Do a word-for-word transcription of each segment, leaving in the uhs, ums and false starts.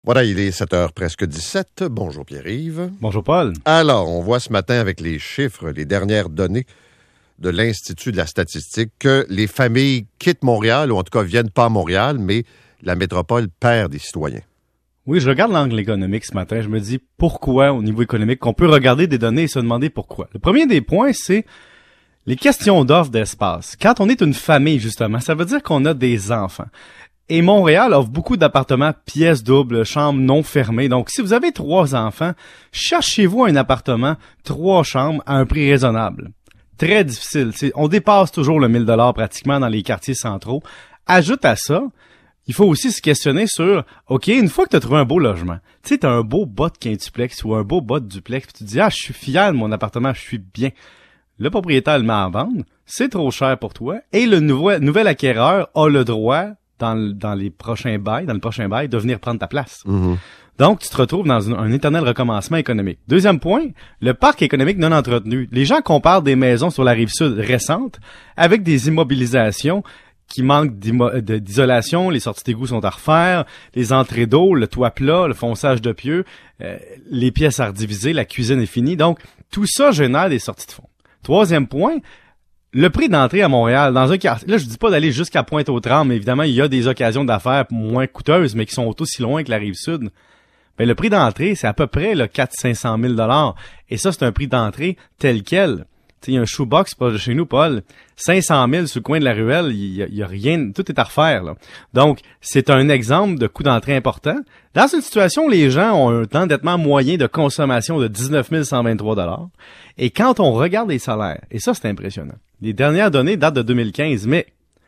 Voilà, il est sept heures presque dix-sept. Bonjour Pierre-Yves. Bonjour Paul. Alors, on voit ce matin avec les chiffres, les dernières données de l'Institut de la statistique que les familles quittent Montréal, ou en tout cas viennent pas à Montréal, mais la métropole perd des citoyens. Oui, je regarde l'angle économique ce matin. Je me dis pourquoi au niveau économique, qu'on peut regarder des données et se demander pourquoi. Le premier des points, c'est les questions d'offres d'espace. Quand on est une famille, justement, ça veut dire qu'on a des enfants. Et Montréal offre beaucoup d'appartements pièces doubles, chambres non fermées. Donc, si vous avez trois enfants, cherchez-vous un appartement, trois chambres à un prix raisonnable. Très difficile. C'est, on dépasse toujours le mille dollars pratiquement dans les quartiers centraux. Ajoute à ça, il faut aussi se questionner sur, OK, une fois que tu as trouvé un beau logement, tu sais, tu as un beau bas de quintuplex ou un beau bas de duplex, puis tu te dis, ah, je suis fier de mon appartement, je suis bien. Le propriétaire le met à vendre, c'est trop cher pour toi, et le nouveau, nouvel acquéreur a le droit Dans, le, dans les prochains bails, dans le prochain bail, de venir prendre ta place. Mm-hmm. Donc, tu te retrouves dans un, un éternel recommencement économique. Deuxième point, le parc économique non entretenu. Les gens comparent des maisons sur la rive sud récentes avec des immobilisations qui manquent de, d'isolation, les sorties d'égout sont à refaire, les entrées d'eau, le toit plat, le fonçage de pieux, euh, les pièces à rediviser, la cuisine est finie. Donc, tout ça génère des sorties de fonds. Troisième point, le prix d'entrée à Montréal, dans un quartier, là je dis pas d'aller jusqu'à Pointe-aux-Trembles, mais évidemment il y a des occasions d'affaires moins coûteuses, mais qui sont aussi loin que la Rive-Sud. Ben le prix d'entrée, c'est à peu près là, quatre à cinq cent mille dollars. Et ça, c'est un prix d'entrée tel quel. Tu sais, il y a un shoebox pas de chez nous, Paul. cinq cent mille sur le coin de la ruelle, il y a, il y a rien, tout est à refaire. Là. Donc, c'est un exemple de coût d'entrée important. Dans cette situation, les gens ont un endettement moyen de consommation de dix-neuf mille cent vingt-trois dollars. Et quand on regarde les salaires, et ça, c'est impressionnant. Les dernières données datent de deux mille quinze, mais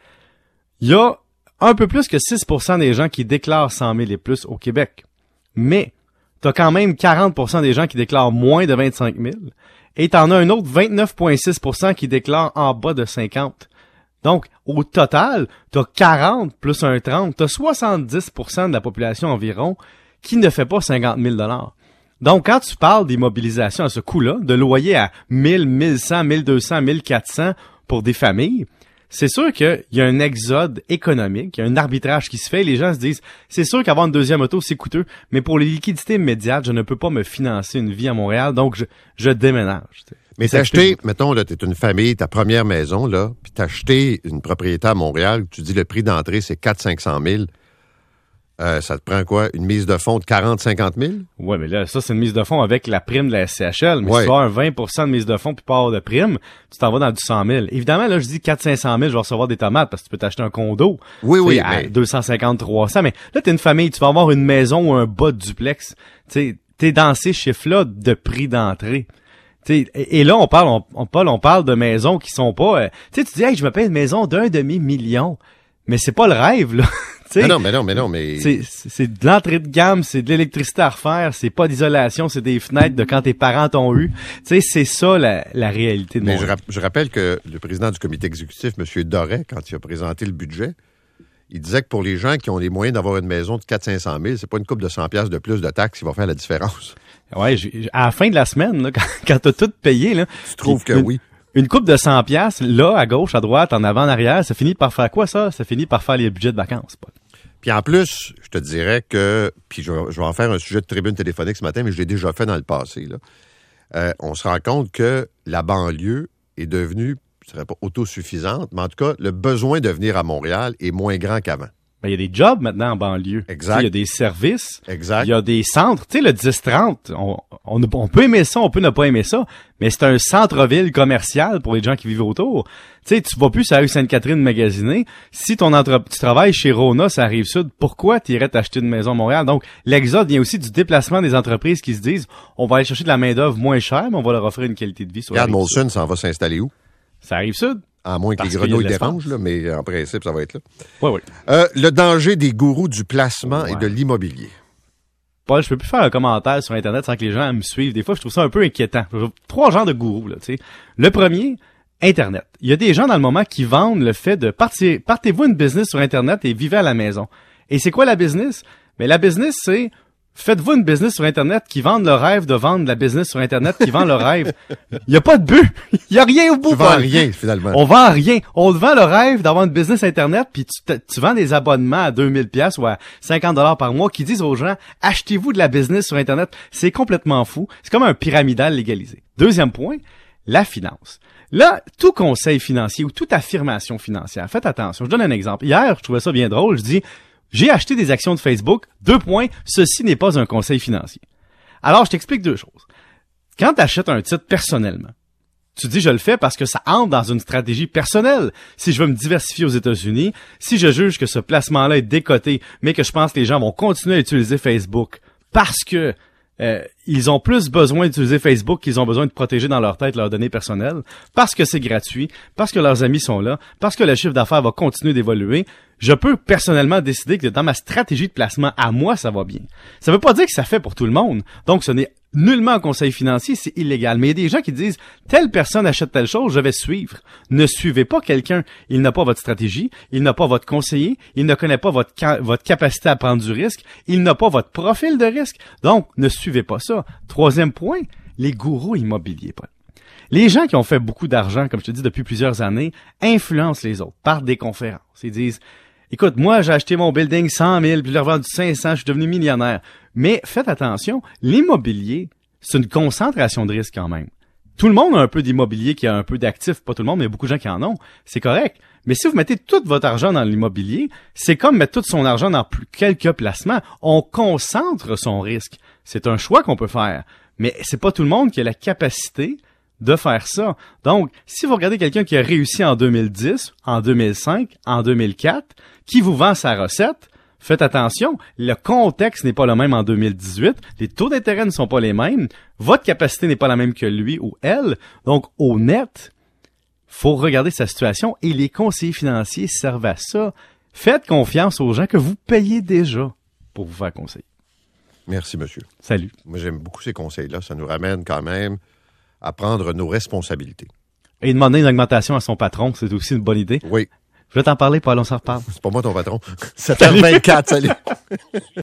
il y a un peu plus que six pour cent des gens qui déclarent cent mille et plus au Québec. Mais t'as quand même quarante pour cent des gens qui déclarent moins de vingt-cinq mille. Et t'en as un autre vingt-neuf virgule six pour cent qui déclarent en bas de cinquante. Donc, au total, t'as quarante plus un trente, t'as soixante-dix pour cent de la population environ qui ne fait pas cinquante mille dollars. Donc, quand tu parles d'immobilisation à ce coût-là, de loyer à mille, mille cent, mille deux cents, mille quatre cents pour des familles, c'est sûr qu'il y a un exode économique, il y a un arbitrage qui se fait. Les gens se disent, c'est sûr qu'avoir une deuxième auto, c'est coûteux, mais pour les liquidités immédiates, je ne peux pas me financer une vie à Montréal, donc je, je déménage. T'sais. Mais t'as acheté, mettons, là, t'es une famille, ta première maison, là, puis t'as acheté une propriété à Montréal, tu dis le prix d'entrée, c'est quatre à cinq cent mille. Euh, ça te prend quoi? Une mise de fonds de quarante à cinquante mille? Oui, mais là, ça, c'est une mise de fonds avec la prime de la S C H L. Mais ouais. si tu vas avoir un vingt pour cent de mise de fonds puis pas avoir de prime, tu t'en vas dans du cent mille. Évidemment, là, je dis quatre à cinq cent mille, je vais recevoir des tomates parce que tu peux t'acheter un condo. Oui, oui. À mais... deux cent cinquante, trois cents. Mais là, t'es une famille, tu vas avoir une maison ou un bas de duplex. Tu sais, t'es dans ces chiffres-là de prix d'entrée. T'sais, et, et là, on parle, on, on, Paul, on parle de maisons qui sont pas... Euh, tu sais, tu dis, hey, je me paye une maison d'un demi-million. Mais c'est pas le rêve, là. Mais non, mais non, mais non, mais... C'est, c'est de l'entrée de gamme, c'est de l'électricité à refaire, c'est pas d'isolation, c'est des fenêtres de quand tes parents t'ont eu. Tu sais, c'est ça la, la réalité de Mais mon je, rap- je rappelle que le président du comité exécutif, M. Doré, quand il a présenté le budget, il disait que pour les gens qui ont les moyens d'avoir une maison de quatre à cinq cent mille, c'est pas une couple de cent piastres de plus de taxes qui va faire la différence. Ouais, j'ai, à la fin de la semaine, là, quand, quand t'as tout payé, là... Tu trouves que une, oui? Une coupe de cent piastres, là, à gauche, à droite, en avant, en arrière, ça finit par faire quoi, ça? Ça finit par faire les budgets de vacances, Paul. Puis en plus, je te dirais que, puis je, je vais en faire un sujet de tribune téléphonique ce matin, mais je l'ai déjà fait dans le passé, là. Euh, on se rend compte que la banlieue est devenue, je ne dirais pas autosuffisante, mais en tout cas, le besoin de venir à Montréal est moins grand qu'avant. Ben, il y a des jobs maintenant en banlieue. Exact. Il y a des services. Exact. Il y a des centres. Tu sais, le dix trente, on, on, on peut aimer ça, on peut ne pas aimer ça, mais c'est un centre-ville commercial pour les gens qui vivent autour. Tu sais, tu vas plus à la rue Sainte-Catherine magasiner. Si ton entre... tu travailles chez Rona, ça arrive sud, pourquoi tu irais t'acheter une maison à Montréal? Donc, l'exode vient aussi du déplacement des entreprises qui se disent, on va aller chercher de la main-d'œuvre moins chère, mais on va leur offrir une qualité de vie sur la rive sud. Molson s'en va s'installer où? Ça arrive sud. À moins que Parce les grenouilles de dérangent, là, mais en principe, ça va être là. Oui, oui. Euh, le danger des gourous du placement ouais. et de l'immobilier. Paul, je peux plus faire un commentaire sur Internet sans que les gens me suivent. Des fois, je trouve ça un peu inquiétant. Trois genres de gourous, là, tu sais. Le premier, Internet. Il y a des gens dans le moment qui vendent le fait de partir, partez-vous une business sur Internet et vivez à la maison. Et c'est quoi la business? Mais la business, c'est Faites-vous une business sur Internet qui vende le rêve de vendre la business sur Internet qui vend le rêve. Il n'y a pas de but. Il n'y a rien au bout. Tu vends rien, finalement. On vend rien. On te vend le rêve d'avoir une business Internet, puis tu, te, tu vends des abonnements à deux mille pièces ou à cinquante dollars par mois qui disent aux gens, achetez-vous de la business sur Internet. C'est complètement fou. C'est comme un pyramidal légalisé. Deuxième point, la finance. Là, tout conseil financier ou toute affirmation financière, faites attention. Je donne un exemple. Hier, je trouvais ça bien drôle. Je dis, j'ai acheté des actions de Facebook. Deux points. Ceci n'est pas un conseil financier. Alors, je t'explique deux choses. Quand tu achètes un titre personnellement, tu dis je le fais parce que ça entre dans une stratégie personnelle. Si je veux me diversifier aux États-Unis, si je juge que ce placement-là est décoté, mais que je pense que les gens vont continuer à utiliser Facebook parce que Euh, ils ont plus besoin d'utiliser Facebook qu'ils ont besoin de protéger dans leur tête leurs données personnelles, parce que c'est gratuit, parce que leurs amis sont là, parce que le chiffre d'affaires va continuer d'évoluer. Je peux personnellement décider que dans ma stratégie de placement à moi, ça va bien. Ça veut pas dire que ça fait pour tout le monde. Donc, ce n'est nullement un conseil financier, c'est illégal. Mais il y a des gens qui disent, telle personne achète telle chose, je vais suivre. Ne suivez pas quelqu'un. Il n'a pas votre stratégie, il n'a pas votre conseiller, il ne connaît pas votre, ca- votre capacité à prendre du risque, il n'a pas votre profil de risque. Donc, ne suivez pas ça. Troisième point, les gourous immobiliers, Paul. Les gens qui ont fait beaucoup d'argent, comme je te dis depuis plusieurs années, influencent les autres par des conférences. Ils disent, écoute, moi, j'ai acheté mon building cent mille, puis je l'ai revendu cinq cents, je suis devenu millionnaire. Mais faites attention, l'immobilier, c'est une concentration de risque quand même. Tout le monde a un peu d'immobilier qui a un peu d'actifs, pas tout le monde, mais il y a beaucoup de gens qui en ont. C'est correct. Mais si vous mettez tout votre argent dans l'immobilier, c'est comme mettre tout son argent dans plus quelques placements. On concentre son risque. C'est un choix qu'on peut faire. Mais c'est pas tout le monde qui a la capacité de faire ça. Donc, si vous regardez quelqu'un qui a réussi en deux mille dix, en deux mille cinq, en deux mille quatre, qui vous vend sa recette, faites attention, le contexte n'est pas le même en deux mille dix-huit, les taux d'intérêt ne sont pas les mêmes, votre capacité n'est pas la même que lui ou elle. Donc, au net, faut regarder sa situation et les conseillers financiers servent à ça. Faites confiance aux gens que vous payez déjà pour vous faire conseiller. Merci, monsieur. Salut. Moi, j'aime beaucoup ces conseils-là. Ça nous ramène quand même à prendre nos responsabilités. Et demander une augmentation à son patron, c'est aussi une bonne idée. Oui. Je vais t'en parler, Paul, on s'en reparle. C'est pas moi ton patron. sept heures vingt-quatre, salut.